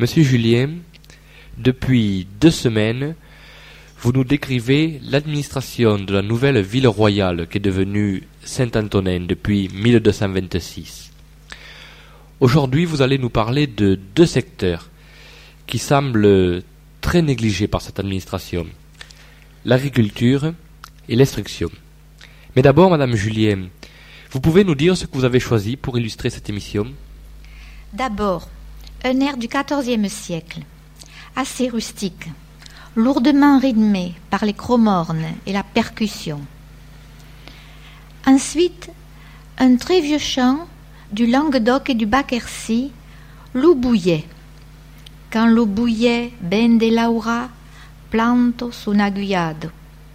Monsieur Julien, depuis 2 semaines, vous nous décrivez l'administration de la nouvelle ville royale qui est devenue Saint-Antonin depuis 1226. Aujourd'hui, vous allez nous parler de 2 secteurs qui semblent très négligés par cette administration, l'agriculture et l'instruction. Mais d'abord, Madame Julien, vous pouvez nous dire ce que vous avez choisi pour illustrer cette émission? D'abord, un air du XIVe siècle, assez rustique, lourdement rythmé par les chromornes et la percussion. Ensuite, un très vieux chant du Languedoc et du Bas-Quercy, l'eau bouillait. Quand l'eau bouillait, ben de laura, planto sun'aguiado.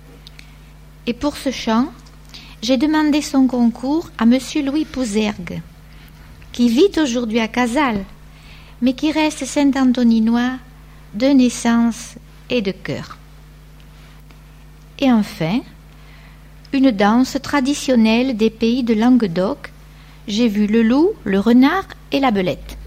Et pour ce chant, j'ai demandé son concours à Monsieur Louis Pouzergue, qui vit aujourd'hui à Casals, mais qui reste Saint-Antoninois de naissance et de cœur. Et enfin, une danse traditionnelle des pays de Languedoc. J'ai vu le loup, le renard et la belette.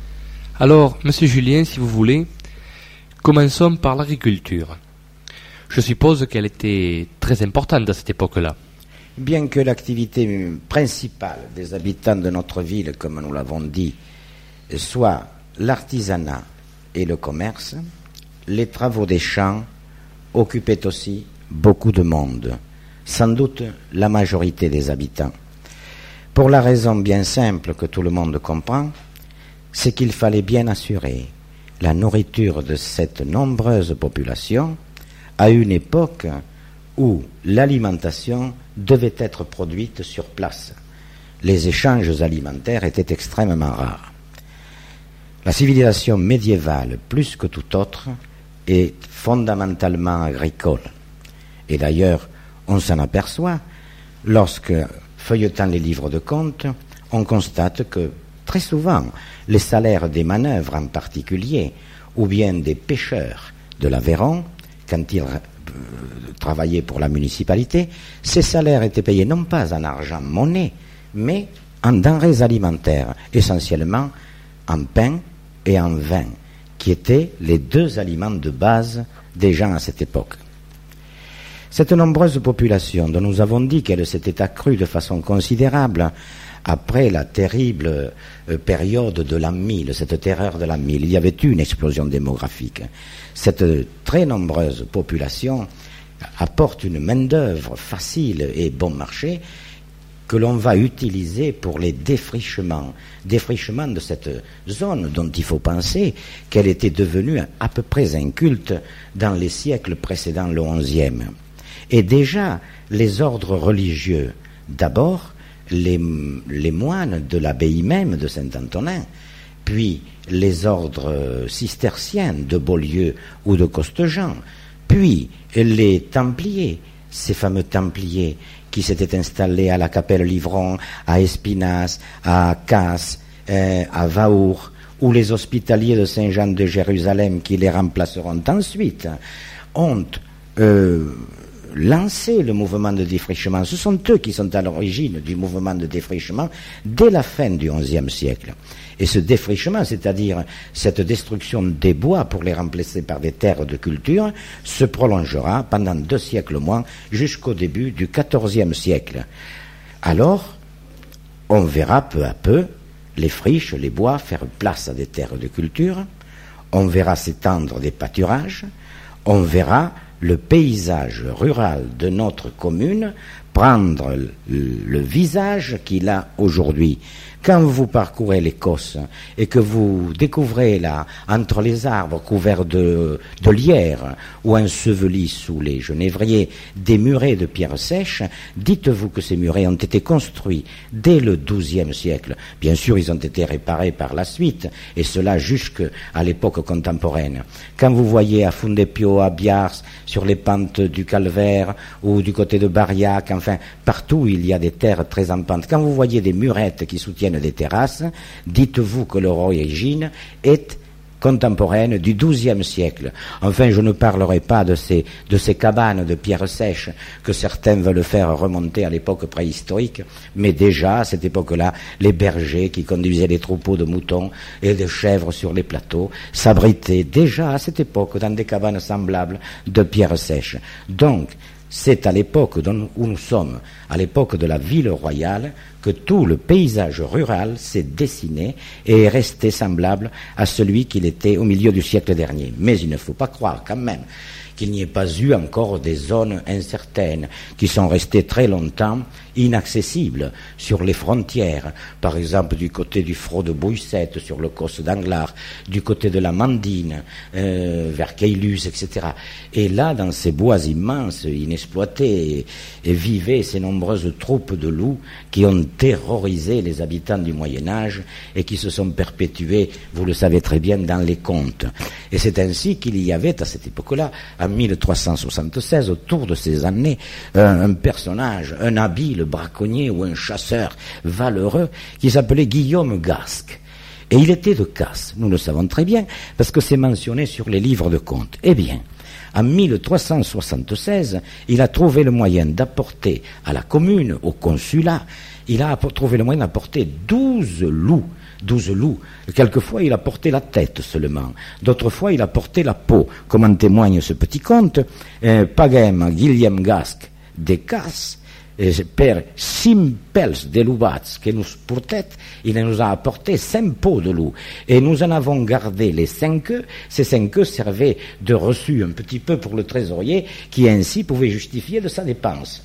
Alors, Monsieur Julien, si vous voulez, commençons par l'agriculture. Je suppose qu'elle était très importante à cette époque-là. Bien que l'activité principale des habitants de notre ville, comme nous l'avons dit, soit l'artisanat et le commerce, les travaux des champs occupaient aussi beaucoup de monde, sans doute la majorité des habitants. Pour la raison bien simple que tout le monde comprend, c'est qu'il fallait bien assurer la nourriture de cette nombreuse population à une époque où l'alimentation devait être produite sur place. Les échanges alimentaires étaient extrêmement rares. La civilisation médiévale, plus que toute autre, est fondamentalement agricole. Et d'ailleurs, on s'en aperçoit lorsque, feuilletant les livres de comptes, on constate que très souvent, les salaires des manœuvres en particulier, ou bien des pêcheurs de l'Aveyron, quand ils travaillaient pour la municipalité, ces salaires étaient payés non pas en argent monnaie, mais en denrées alimentaires, essentiellement en pain et en vin, qui étaient les 2 aliments de base des gens à cette époque. Cette nombreuse population, dont nous avons dit qu'elle s'était accrue de façon considérable après la terrible période de l'an 1000, cette terreur de l'an 1000, il y avait eu une explosion démographique. Cette très nombreuse population apporte une main-d'œuvre facile et bon marché que l'on va utiliser pour les défrichements de cette zone dont il faut penser qu'elle était devenue à peu près inculte dans les siècles précédents le XIe. Et déjà, les ordres religieux, d'abord, les moines de l'abbaye même de Saint-Antonin, puis les ordres cisterciens de Beaulieu ou de Costejean, puis les Templiers, ces fameux Templiers qui s'étaient installés à la Capelle Livron, à Espinasse, à Casse, à Vaour, ou les Hospitaliers de Saint-Jean de Jérusalem qui les remplaceront ensuite, ont lancé le mouvement de défrichement. Ce sont eux qui sont à l'origine du mouvement de défrichement dès la fin du XIe siècle. Et ce défrichement, c'est-à-dire cette destruction des bois pour les remplacer par des terres de culture, se prolongera pendant 2 siècles au moins jusqu'au début du XIVe siècle. Alors, on verra peu à peu les friches, les bois faire place à des terres de culture, on verra s'étendre des pâturages, on verra le paysage rural de notre commune prendre le visage qu'il a aujourd'hui. Quand vous parcourez l'Écosse et que vous découvrez là, entre les arbres couverts de lierre ou ensevelis sous les genévriers, des murets de pierres sèches, dites-vous que ces murets ont été construits dès le XIIe siècle. Bien sûr, ils ont été réparés par la suite, et cela jusqu'à l'époque contemporaine. Quand vous voyez à Fundepio, à Biars, sur les pentes du Calvaire ou du côté de Bariac, enfin, partout il y a des terres très en pente. Quand vous voyez des murettes qui soutiennent des terrasses, dites-vous que leur origine est contemporaine du XIIe siècle. Enfin, je ne parlerai pas de ces cabanes de pierre sèche que certains veulent faire remonter à l'époque préhistorique, mais déjà, à cette époque-là, les bergers qui conduisaient les troupeaux de moutons et de chèvres sur les plateaux s'abritaient déjà à cette époque dans des cabanes semblables de pierre sèche. Donc, c'est à l'époque où nous sommes, à l'époque de la ville royale, que tout le paysage rural s'est dessiné et est resté semblable à celui qu'il était au milieu du siècle dernier. Mais il ne faut pas croire quand même qu'il n'y ait pas eu encore des zones incertaines qui sont restées très longtemps inaccessibles sur les frontières, par exemple du côté du Frau de Bouissette, sur le Causse d'Anglars, du côté de la Mandine, vers Caylus, etc. Et là, dans ces bois immenses, inexploités, et vivaient ces nombreuses troupes de loups qui ont terrorisé les habitants du Moyen-Âge et qui se sont perpétués, vous le savez très bien, dans les contes. Et c'est ainsi qu'il y avait à cette époque-là, en 1376, autour de ces années, un personnage, un habile braconnier ou un chasseur valeureux qui s'appelait Guillaume Gasque. Et il était de Casse, nous le savons très bien, parce que c'est mentionné sur les livres de contes. Eh bien, en 1376, il a trouvé le moyen d'apporter à la commune, au consulat, il a trouvé le moyen d'apporter 12 loups. 12 loups. Quelquefois, il a porté la tête seulement. D'autres fois, il a porté la peau. Comme en témoigne ce petit conte, Pagem Guillaume Gasque de Casse, per 5 pels de loubats que nous portait, il nous a apporté 5 peaux de loup. Et nous en avons gardé les 5 œufs. Ces 5 œufs servaient de reçu un petit peu pour le trésorier, qui ainsi pouvait justifier de sa dépense.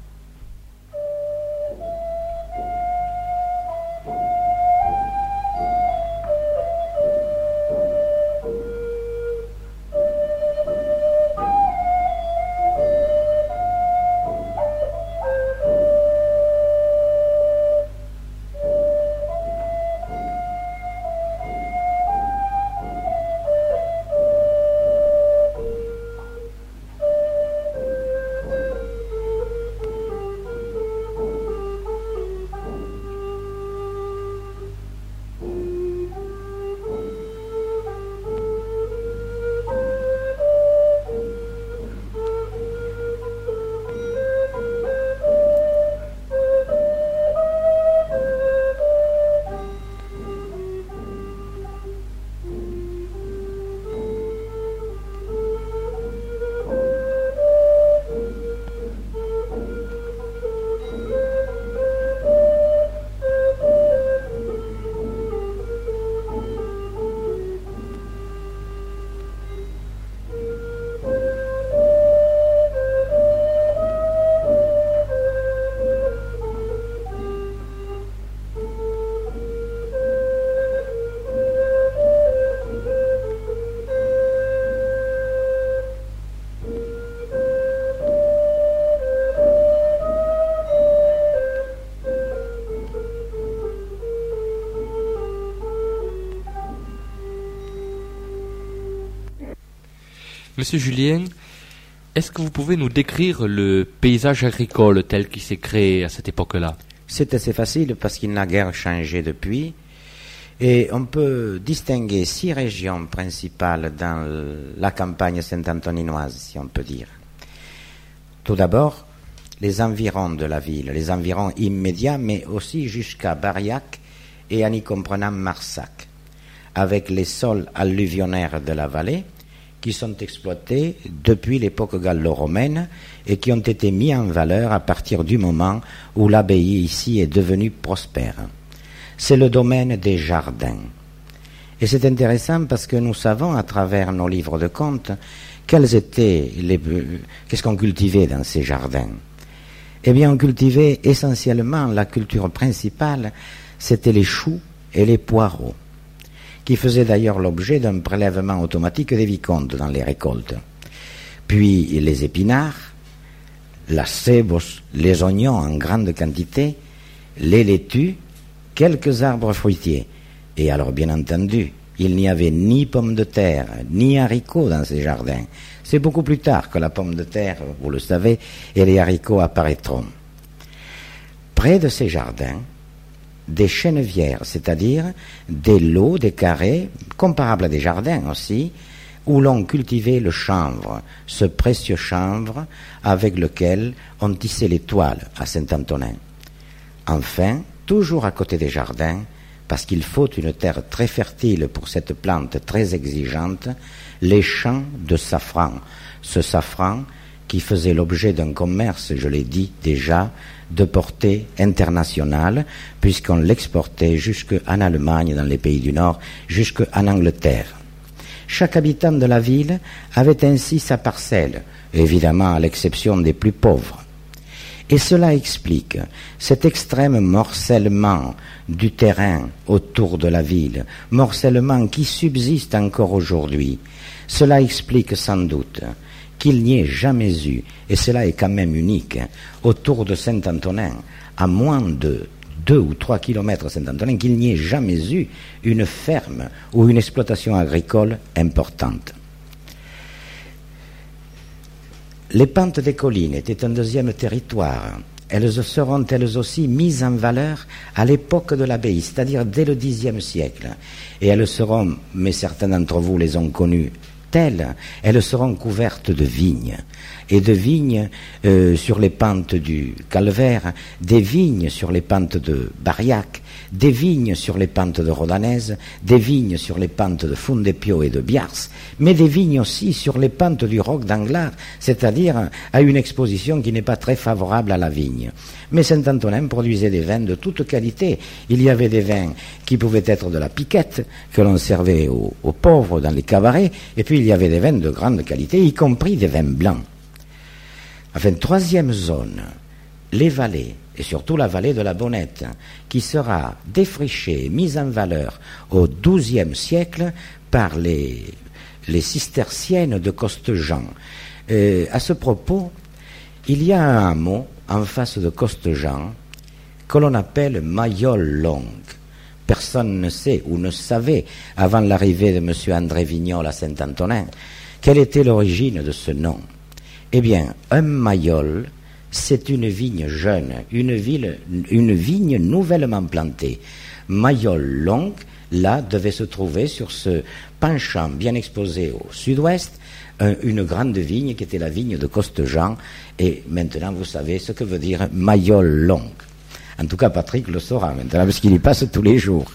Monsieur Julien, est-ce que vous pouvez nous décrire le paysage agricole tel qu'il s'est créé à cette époque-là? C'est assez facile parce qu'il n'a guère changé depuis. Et on peut distinguer 6 régions principales dans la campagne saint-antoninoise, si on peut dire. Tout d'abord, les environs de la ville, les environs immédiats, mais aussi jusqu'à Bariac et en y comprenant Marsac, avec les sols alluvionnaires de la vallée, qui sont exploités depuis l'époque gallo-romaine et qui ont été mis en valeur à partir du moment où l'abbaye ici est devenue prospère. C'est le domaine des jardins. Et c'est intéressant parce que nous savons à travers nos livres de contes qu'est-ce qu'on cultivait dans ces jardins. Eh bien, on cultivait essentiellement, la culture principale, c'était les choux et les poireaux, qui faisait d'ailleurs l'objet d'un prélèvement automatique des vicomtes dans les récoltes. Puis les épinards, la cebos, les oignons en grande quantité, les laitues, quelques arbres fruitiers. Et alors, bien entendu, il n'y avait ni pommes de terre, ni haricots dans ces jardins. C'est beaucoup plus tard que la pomme de terre, vous le savez, et les haricots apparaîtront. Près de ces jardins, des chènevières, c'est-à-dire des lots, des carrés, comparables à des jardins aussi, où l'on cultivait le chanvre, ce précieux chanvre avec lequel on tissait les toiles à Saint-Antonin. Enfin, toujours à côté des jardins, parce qu'il faut une terre très fertile pour cette plante très exigeante, les champs de safran. Ce safran qui faisait l'objet d'un commerce, je l'ai dit déjà, de portée internationale, puisqu'on l'exportait jusqu'en Allemagne, dans les pays du Nord, jusqu'en Angleterre. Chaque habitant de la ville avait ainsi sa parcelle, évidemment à l'exception des plus pauvres. Et cela explique cet extrême morcellement du terrain autour de la ville, morcellement qui subsiste encore aujourd'hui. Cela explique sans doute qu'il n'y ait jamais eu, et cela est quand même unique, autour de Saint-Antonin, à moins de 2 ou 3 kilomètres de Saint-Antonin, qu'il n'y ait jamais eu une ferme ou une exploitation agricole importante. Les pentes des collines étaient un deuxième territoire. Elles seront elles aussi mises en valeur à l'époque de l'abbaye, c'est-à-dire dès le Xe siècle. Et elles seront, mais certains d'entre vous les ont connues telles, elles seront couvertes de vignes. Et de vignes sur les pentes du Calvaire, des vignes sur les pentes de Bariac, des vignes sur les pentes de Rodanaise, des vignes sur les pentes de Fundepio et de Biars, mais des vignes aussi sur les pentes du Roc d'Anglars, c'est-à-dire à une exposition qui n'est pas très favorable à la vigne. Mais Saint-Antonin produisait des vins de toute qualité. Il y avait des vins qui pouvaient être de la piquette, que l'on servait aux pauvres dans les cabarets, et puis il y avait des vins de grande qualité, y compris des vins blancs. Enfin, troisième zone, les vallées, et surtout la vallée de la Bonnette, qui sera défrichée, mise en valeur au XIIe siècle par les cisterciennes de Costejean. À ce propos, il y a un hameau en face de Costejean que l'on appelle Mayol-Longue. Personne ne sait ou ne savait, avant l'arrivée de M. André Vignol à Saint-Antonin, quelle était l'origine de ce nom. Eh bien, un mayol, c'est une vigne jeune, une vigne nouvellement plantée. Mayol longue, là, devait se trouver sur ce penchant bien exposé au sud-ouest, une grande vigne qui était la vigne de Costejean. Et maintenant, vous savez ce que veut dire Mayol longue. En tout cas, Patrick le saura maintenant, parce qu'il y passe tous les jours.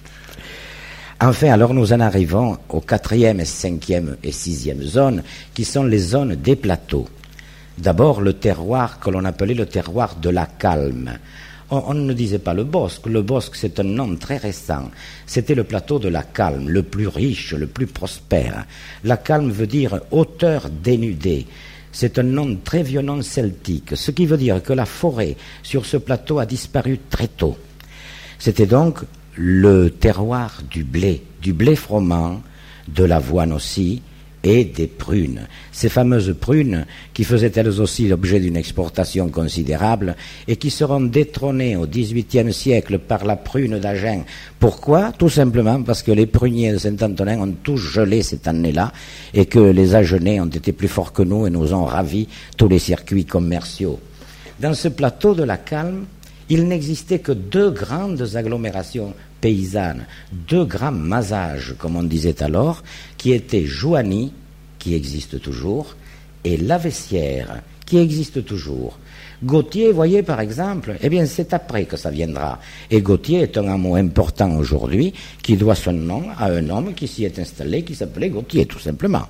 Enfin, alors nous en arrivons aux 4e, 5e et 6e zones, qui sont les zones des plateaux. D'abord, le terroir que l'on appelait le terroir de la Calme. On ne disait pas le Bosque. Le Bosque, c'est un nom très récent. C'était le plateau de la Calme, le plus riche, le plus prospère. La Calme veut dire hauteur dénudée. C'est un nom très violent celtique, ce qui veut dire que la forêt sur ce plateau a disparu très tôt. C'était donc le terroir du blé froment, de l'avoine aussi, et des prunes. Ces fameuses prunes qui faisaient elles aussi l'objet d'une exportation considérable et qui seront détrônées au XVIIIe siècle par la prune d'Agen. Pourquoi ? Tout simplement parce que les pruniers de Saint-Antonin ont tous gelé cette année-là et que les Agenais ont été plus forts que nous et nous ont ravi tous les circuits commerciaux. Dans ce plateau de la Calme, il n'existait que 2 grandes agglomérations paysannes, 2 grands masages, comme on disait alors, qui étaient Jouany, qui existe toujours, et Lavessière, qui existe toujours. Gautier, voyez par exemple, eh bien c'est après que ça viendra. Et Gautier est un hameau important aujourd'hui, qui doit son nom à un homme qui s'y est installé, qui s'appelait Gautier, tout simplement.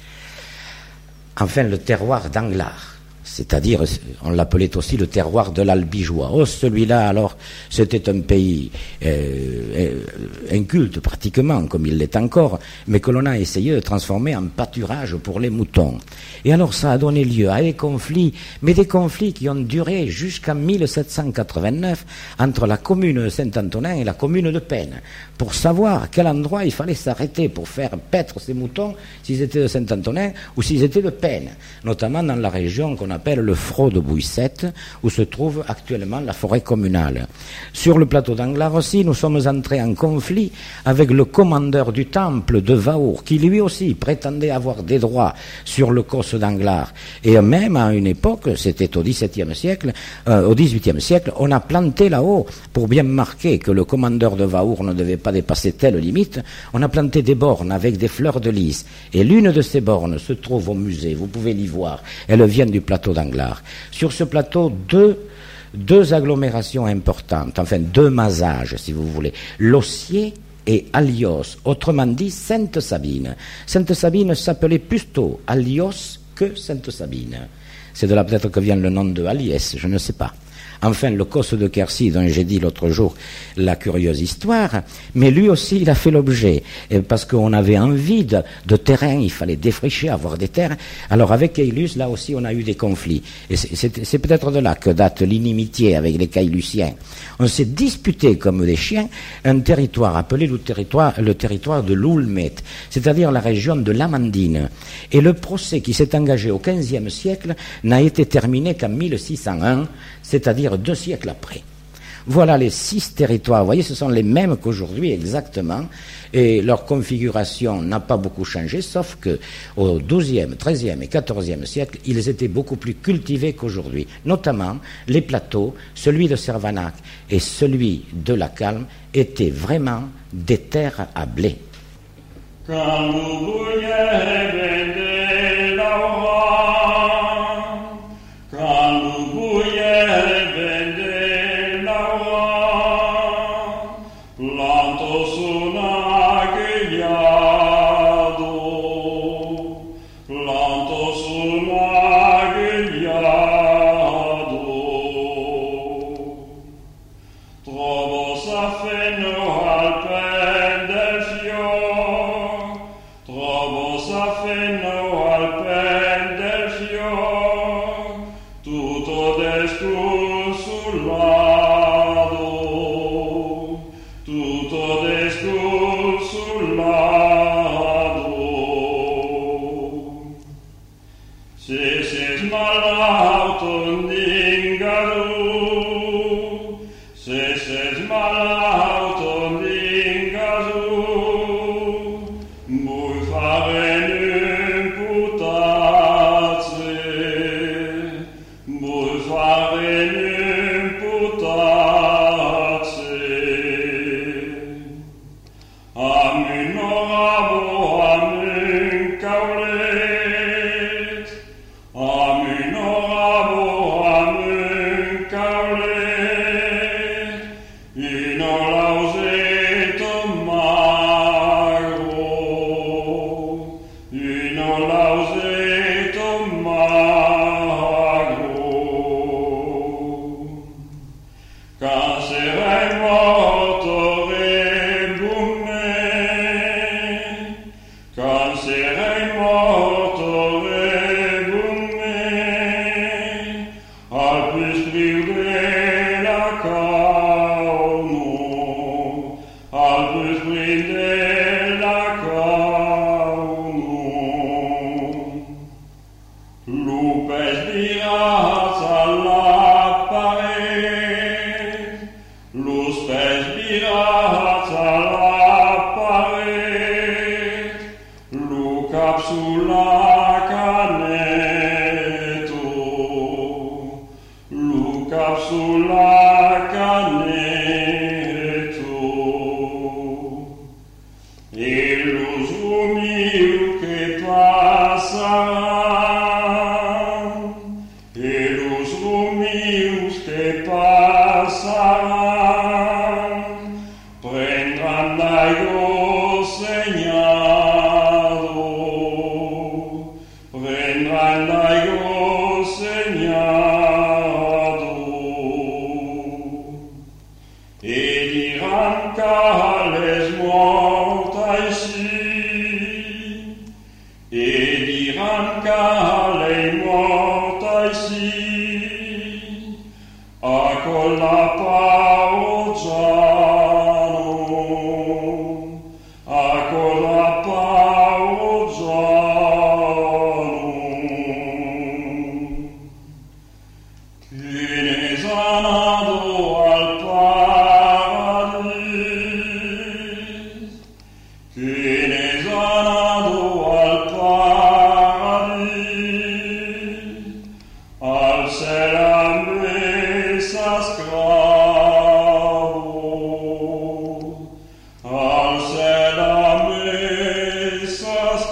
Enfin, le terroir d'Anglars. C'est-à-dire, on l'appelait aussi le terroir de l'Albigeois. Oh, celui-là, alors, c'était un pays inculte pratiquement, comme il l'est encore, mais que l'on a essayé de transformer en pâturage pour les moutons. Et alors, ça a donné lieu à des conflits, mais des conflits qui ont duré jusqu'en 1789 entre la commune de Saint-Antonin et la commune de Penne, pour savoir à quel endroit il fallait s'arrêter pour faire paître ces moutons, s'ils étaient de Saint-Antonin ou s'ils étaient de Penne, notamment dans la région qu'on qu'on appelle le Frau de Bouissette, où se trouve actuellement la forêt communale. Sur le plateau d'Anglars aussi, nous sommes entrés en conflit avec le commandeur du temple de Vaour, qui lui aussi prétendait avoir des droits sur le cos d'Anglars. Et même à une époque, c'était au XVIIe siècle, au XVIIIe siècle, on a planté là-haut, pour bien marquer que le commandeur de Vaour ne devait pas dépasser telle limite, on a planté des bornes avec des fleurs de lys. Et l'une de ces bornes se trouve au musée, vous pouvez l'y voir. Elles viennent du plateau d'Anglars. Sur ce plateau, deux agglomérations importantes, enfin deux masages, si vous voulez. L'Ossier et Allios, autrement dit Sainte-Sabine. Sainte-Sabine s'appelait plutôt Allios que Sainte-Sabine. C'est de là peut-être que vient le nom de Aliès, je ne sais pas. Enfin, le cos de Quercy, dont j'ai dit l'autre jour la curieuse histoire, mais lui aussi, il a fait l'objet, parce qu'on avait envie de terrain, il fallait défricher, avoir des terres. Alors, avec Caylus, là aussi, on a eu des conflits. Et c'est peut-être de là que date l'inimitié avec les Caylusiens. On s'est disputé comme des chiens un territoire appelé le territoire de l'Oulmet, c'est-à-dire la région de l'Amandine. Et le procès qui s'est engagé au XVe siècle n'a été terminé qu'en 1601, c'est-à-dire 2 siècles après. Voilà les 6 territoires. Vous voyez, ce sont les mêmes qu'aujourd'hui exactement, et leur configuration n'a pas beaucoup changé, sauf que au XIIe, XIIIe et XIVe siècle, ils étaient beaucoup plus cultivés qu'aujourd'hui. Notamment, les plateaux, celui de Servanac et celui de la Calme, étaient vraiment des terres à blé.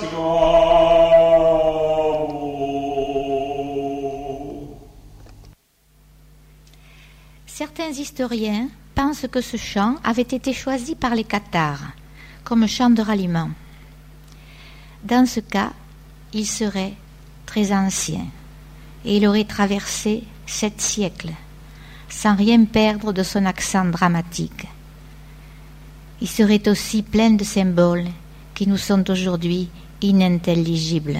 Certains historiens pensent que ce chant avait été choisi par les Cathares comme chant de ralliement. Dans ce cas, il serait très ancien et il aurait traversé 7 siècles sans rien perdre de son accent dramatique. Il serait aussi plein de symboles qui nous sont aujourd'hui inintelligibles.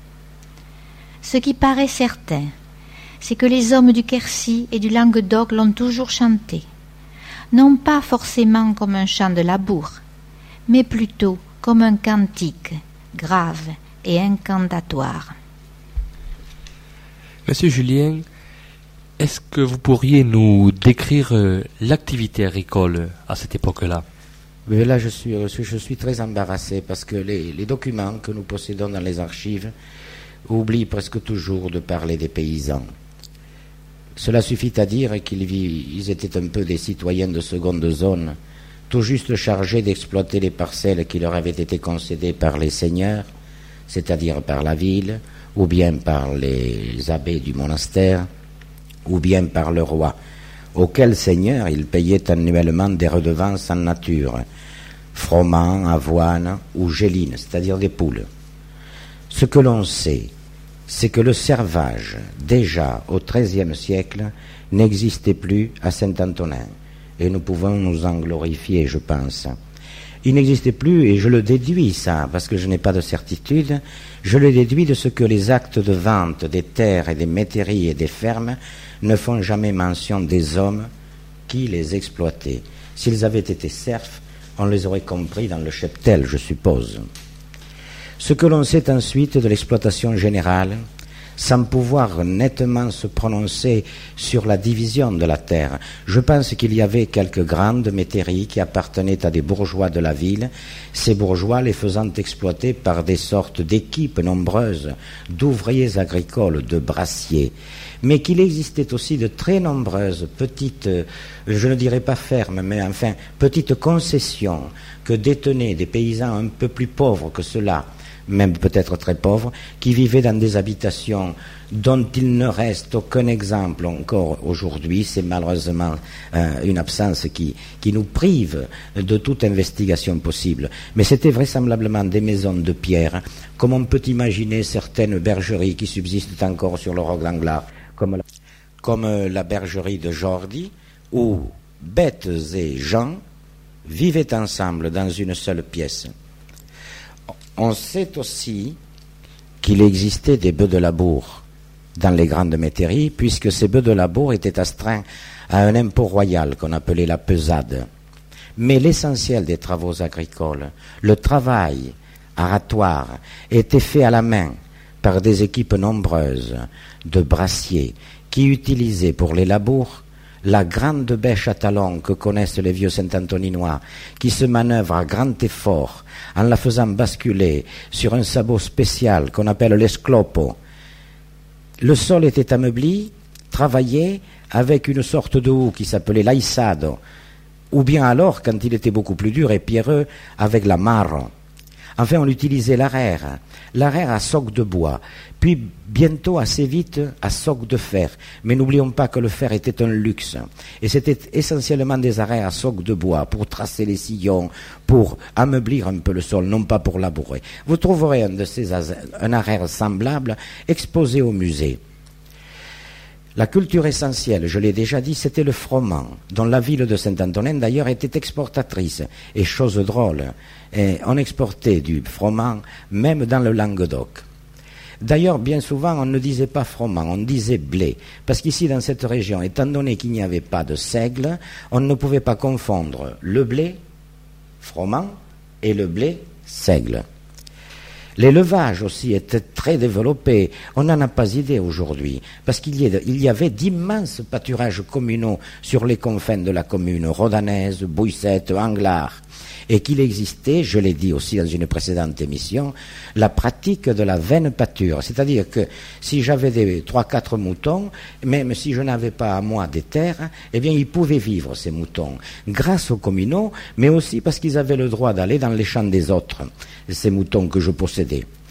Ce qui paraît certain, c'est que les hommes du Quercy et du Languedoc l'ont toujours chanté, non pas forcément comme un chant de labour, mais plutôt comme un cantique grave et incantatoire. Monsieur Julien, est-ce que vous pourriez nous décrire l'activité agricole à cette époque-là? Mais là, je suis très embarrassé parce que les documents que nous possédons dans les archives oublient presque toujours de parler des paysans. Cela suffit à dire qu'ils étaient un peu des citoyens de seconde zone, tout juste chargés d'exploiter les parcelles qui leur avaient été concédées par les seigneurs, c'est-à-dire par la ville, ou bien par les abbés du monastère, ou bien par le roi, auquel seigneur ils payaient annuellement des redevances en nature, froment, avoine ou géline, c'est-à-dire des poules. Ce que l'on sait, c'est que le servage, déjà au XIIIe siècle, n'existait plus à Saint-Antonin, et nous pouvons nous en glorifier, je pense. Il n'existait plus, et je le déduis ça, parce que je n'ai pas de certitude, je le déduis de ce que les actes de vente des terres et des métairies et des fermes ne font jamais mention des hommes qui les exploitaient. S'ils avaient été serfs, on les aurait compris dans le cheptel, je suppose. Ce que l'on sait ensuite de l'exploitation générale, sans pouvoir nettement se prononcer sur la division de la terre, je pense qu'il y avait quelques grandes métairies qui appartenaient à des bourgeois de la ville, ces bourgeois les faisant exploiter par des sortes d'équipes nombreuses d'ouvriers agricoles, de brassiers, mais qu'il existait aussi de très nombreuses petites, je ne dirais pas fermes, mais enfin petites concessions que détenaient des paysans un peu plus pauvres que ceux-là, même peut-être très pauvres, qui vivaient dans des habitations dont il ne reste aucun exemple encore aujourd'hui. C'est malheureusement une absence qui nous prive de toute investigation possible. Mais c'était vraisemblablement des maisons de pierre, comme on peut imaginer certaines bergeries qui subsistent encore sur le Roc d'Anglars, comme la bergerie de Jordi, où bêtes et gens vivaient ensemble dans une seule pièce. On sait aussi qu'il existait des bœufs de labour dans les grandes métairies, puisque ces bœufs de labour étaient astreints à un impôt royal qu'on appelait la pesade. Mais l'essentiel des travaux agricoles, le travail aratoire, était fait à la main par des équipes nombreuses de brassiers qui utilisaient pour les labours la grande bêche à talons que connaissent les vieux Saint-Antoninois, qui se manœuvre à grand effort en la faisant basculer sur un sabot spécial qu'on appelle l'esclopo. Le sol était ameubli, travaillé avec une sorte de houe qui s'appelait l'aissado, ou bien alors, quand il était beaucoup plus dur et pierreux, avec la marron. Enfin, on utilisait l'arère à soc de bois, puis bientôt assez vite à soc de fer. Mais n'oublions pas que le fer était un luxe, et c'était essentiellement des arères à soc de bois pour tracer les sillons, pour ameublir un peu le sol, non pas pour labourer. Vous trouverez un arère semblable exposé au musée. La culture essentielle, je l'ai déjà dit, c'était le froment, dont la ville de Saint-Antonin d'ailleurs était exportatrice. Et chose drôle, on exportait du froment même dans le Languedoc. D'ailleurs, bien souvent, on ne disait pas froment, on disait blé. Parce qu'ici, dans cette région, étant donné qu'il n'y avait pas de seigle, on ne pouvait pas confondre le blé, froment, et le blé, seigle. L'élevage aussi était très développé. On n'en a pas idée aujourd'hui, parce qu'il y avait d'immenses pâturages communaux sur les confins de la commune, Rodanaise, Bouissette, Anglars, et qu'il existait, je l'ai dit aussi dans une précédente émission, la pratique de la vaine pâture. C'est-à-dire que si j'avais 3-4 moutons, même si je n'avais pas à moi des terres, eh bien ils pouvaient vivre, ces moutons, grâce aux communaux, mais aussi parce qu'ils avaient le droit d'aller dans les champs des autres, ces moutons que je possédais.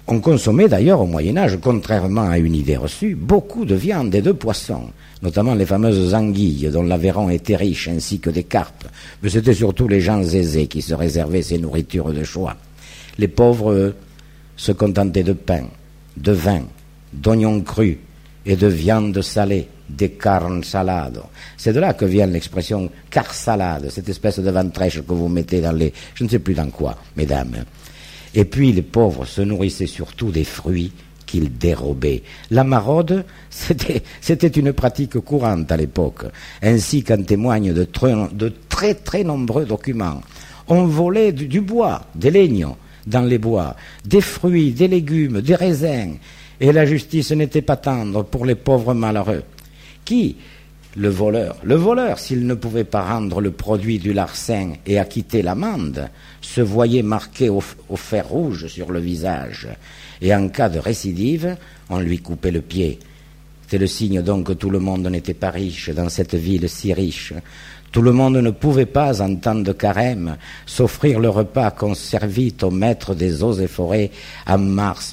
On consommait d'ailleurs au Moyen-Âge, contrairement à une idée reçue, beaucoup de viande et de poissons, notamment les fameuses anguilles dont l'Aveyron était riche, ainsi que des carpes. Mais c'était surtout les gens aisés qui se réservaient ces nourritures de choix. Les pauvres, eux, se contentaient de pain, de vin, d'oignons crus et de viande salée, des carnes salado. C'est de là que vient l'expression car salade, cette espèce de ventrèche que vous mettez dans les... je ne sais plus dans quoi, mesdames. Et puis les pauvres se nourrissaient surtout des fruits qu'ils dérobaient. La maraude, c'était une pratique courante à l'époque, ainsi qu'en témoignent de très très nombreux documents. On volait du bois, des leignos dans les bois, des fruits, des légumes, des raisins, et la justice n'était pas tendre pour les pauvres malheureux. Qui? Le voleur, s'il ne pouvait pas rendre le produit du larcin et acquitter l'amende, se voyait marqué au fer rouge sur le visage, et en cas de récidive, on lui coupait le pied. C'est le signe donc que tout le monde n'était pas riche dans cette ville si riche. Tout le monde ne pouvait pas, en temps de carême, s'offrir le repas qu'on servit au maître des eaux et forêts en mars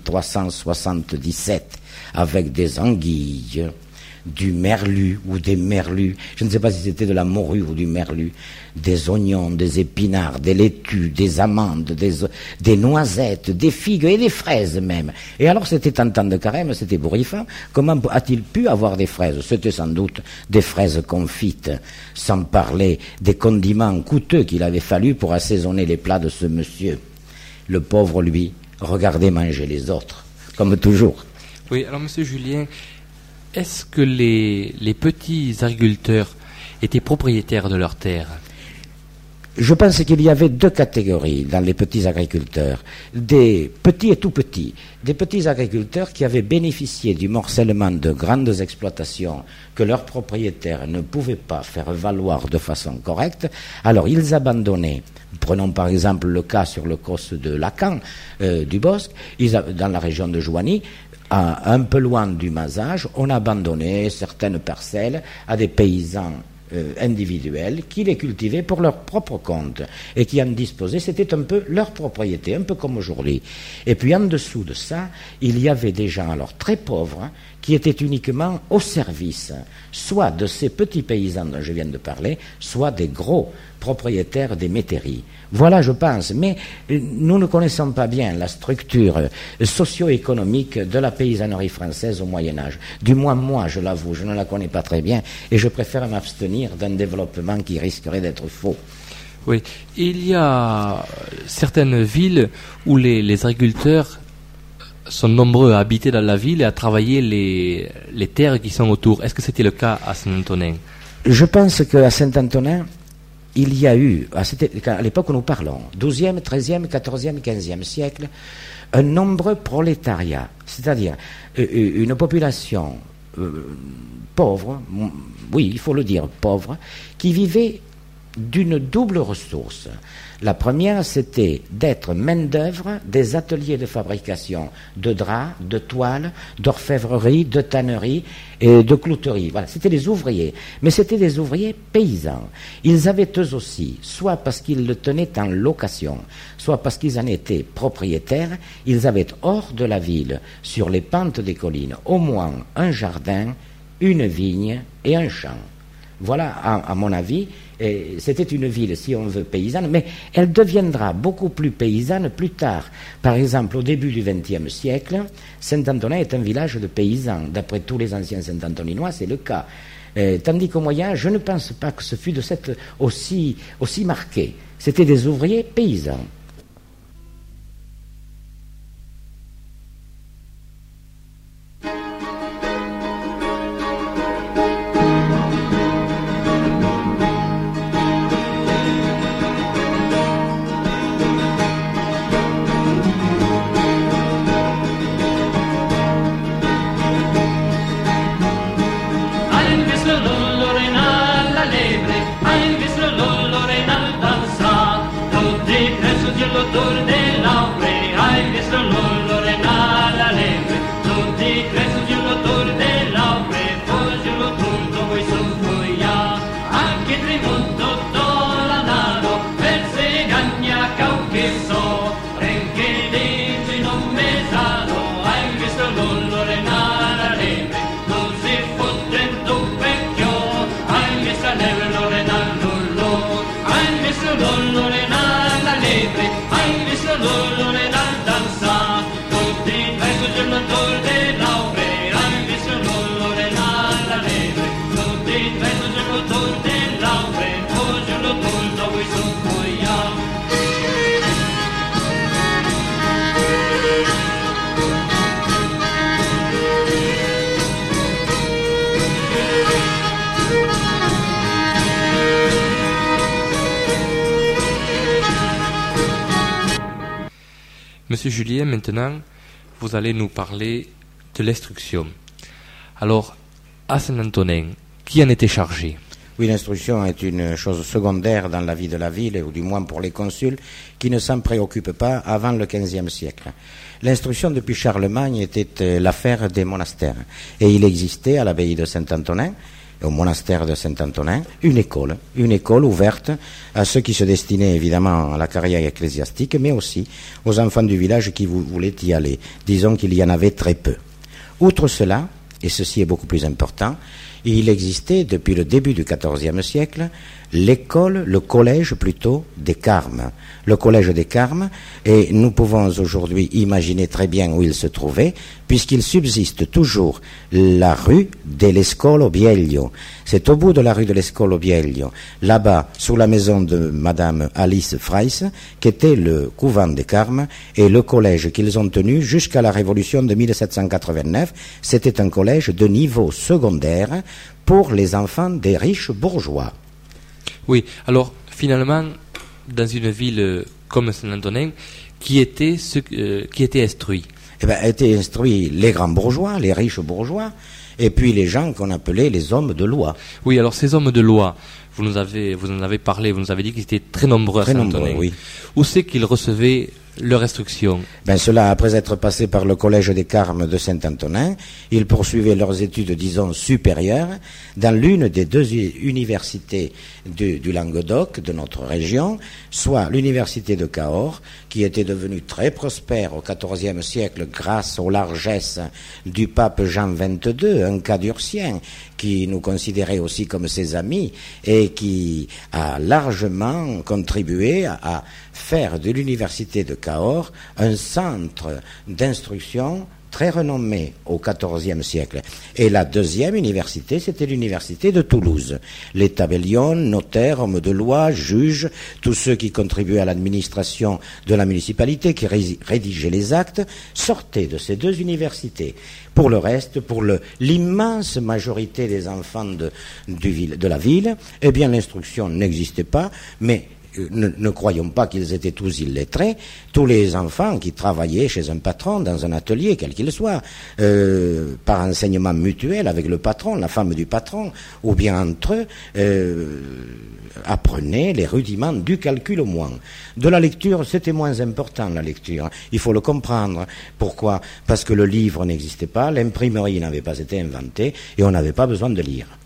1377, avec des anguilles, du merlu ou des merlus, je ne sais pas si c'était de la morue ou du merlu, des oignons, des épinards, des laitues, des amandes, des noisettes, des figues et des fraises même. Et alors c'était en temps de carême, c'était bourrifant. Comment a-t-il pu avoir des fraises? C'était sans doute des fraises confites, sans parler des condiments coûteux qu'il avait fallu pour assaisonner les plats de ce monsieur. Le pauvre, lui, regardait manger les autres, comme toujours. Oui, alors monsieur Julien, est-ce que les petits agriculteurs étaient propriétaires de leurs terres? Je pense qu'il y avait deux catégories dans les petits agriculteurs, des petits et tout petits, des petits agriculteurs qui avaient bénéficié du morcellement de grandes exploitations que leurs propriétaires ne pouvaient pas faire valoir de façon correcte. Alors ils abandonnaient. Prenons par exemple le cas sur le causse de Lacan, du Bosc, dans la région de Joigny, un peu loin du Mazage, on abandonnait certaines parcelles à des paysans individuels qui les cultivaient pour leur propre compte et qui en disposaient, c'était un peu leur propriété, un peu comme aujourd'hui. Et puis en dessous de ça, il y avait des gens alors très pauvres qui étaient uniquement au service, soit de ces petits paysans dont je viens de parler, soit des gros propriétaires des métairies. Voilà, je pense, mais nous ne connaissons pas bien la structure socio-économique de la paysannerie française au Moyen-Âge. Du moins, moi, je l'avoue, je ne la connais pas très bien et je préfère m'abstenir d'un développement qui risquerait d'être faux. Oui, il y a certaines villes où les agriculteurs sont nombreux à habiter dans la ville et à travailler les terres qui sont autour. Est-ce que c'était le cas à Saint-Antonin? Je pense qu'à Saint-Antonin, il y a eu, à l'époque où nous parlons, 12e, 13e, 14e, 15e siècle, un nombreux prolétariat, c'est-à-dire une population pauvre, oui, il faut le dire, pauvre, qui vivait d'une double ressource. La première, c'était d'être main-d'œuvre des ateliers de fabrication de draps, de toiles, d'orfèvrerie, de tannerie et de clouterie. Voilà, c'était des ouvriers, mais c'était des ouvriers paysans. Ils avaient eux aussi, soit parce qu'ils le tenaient en location, soit parce qu'ils en étaient propriétaires, ils avaient hors de la ville, sur les pentes des collines, au moins un jardin, une vigne et un champ. Voilà, à mon avis, c'était une ville, si on veut, paysanne, mais elle deviendra beaucoup plus paysanne plus tard. Par exemple, au début du XXe siècle, Saint-Antonin est un village de paysans. D'après tous les anciens Saint-Antoninois, c'est le cas. Tandis qu'au Moyen, je ne pense pas que ce fût de cette aussi marqué. C'était des ouvriers paysans. Lorena, Monsieur Julien, maintenant, vous allez nous parler de l'instruction. Alors, à Saint-Antonin, qui en était chargé? Oui, l'instruction est une chose secondaire dans la vie de la ville, ou du moins pour les consuls, qui ne s'en préoccupent pas avant le XVe siècle. L'instruction depuis Charlemagne était l'affaire des monastères. Et il existait à l'abbaye de Saint-Antonin, au monastère de Saint-Antonin, une école ouverte à ceux qui se destinaient évidemment à la carrière ecclésiastique, mais aussi aux enfants du village qui voulaient y aller. Disons qu'il y en avait très peu. Outre cela, et ceci est beaucoup plus important, il existait depuis le début du XIVe siècle le collège plutôt des Carmes. Le collège des Carmes, et nous pouvons aujourd'hui imaginer très bien où il se trouvait, puisqu'il subsiste toujours la rue dell'Escolo Bielio. C'est au bout de la rue de l'Escolo Bielio, là-bas, sous la maison de Madame Alice Freiss, qu'était le couvent des Carmes, et le collège qu'ils ont tenu jusqu'à la Révolution de 1789. C'était un collège de niveau secondaire pour les enfants des riches bourgeois. Oui, alors finalement, dans une ville comme Saint-Antonin, qui était instruit? Eh bien, étaient instruits les grands bourgeois, les riches bourgeois, et puis les gens qu'on appelait les hommes de loi. Oui, alors ces hommes de loi, vous en avez parlé, vous nous avez dit qu'ils étaient très nombreux à Saint-Antonin. Oui. Où c'est qu'ils recevaient leur instruction? Ben cela, après être passés par le collège des Carmes de Saint-Antonin, ils poursuivaient leurs études, disons, supérieures, dans l'une des deux universités du Languedoc, de notre région, soit l'université de Cahors, qui était devenue très prospère au XIVe siècle grâce aux largesses du pape Jean XXII, un cadurcien, qui nous considérait aussi comme ses amis, et qui a largement contribué à faire de l'université de Cahors un centre d'instruction très renommé au XIVe siècle. Et la deuxième université, c'était l'université de Toulouse. Les tabellions, notaires, hommes de loi, juges, tous ceux qui contribuaient à l'administration de la municipalité, qui rédigeaient les actes, sortaient de ces deux universités. Pour le reste, pour l'immense majorité des enfants de la ville, eh bien l'instruction n'existait pas, mais ne croyons pas qu'ils étaient tous illettrés. Tous les enfants qui travaillaient chez un patron, dans un atelier, quel qu'il soit, par enseignement mutuel avec le patron, la femme du patron, ou bien entre eux, apprenaient les rudiments du calcul au moins. De la lecture, c'était moins important, la lecture. Il faut le comprendre. Pourquoi? Parce que le livre n'existait pas, l'imprimerie n'avait pas été inventée, et on n'avait pas besoin de lire.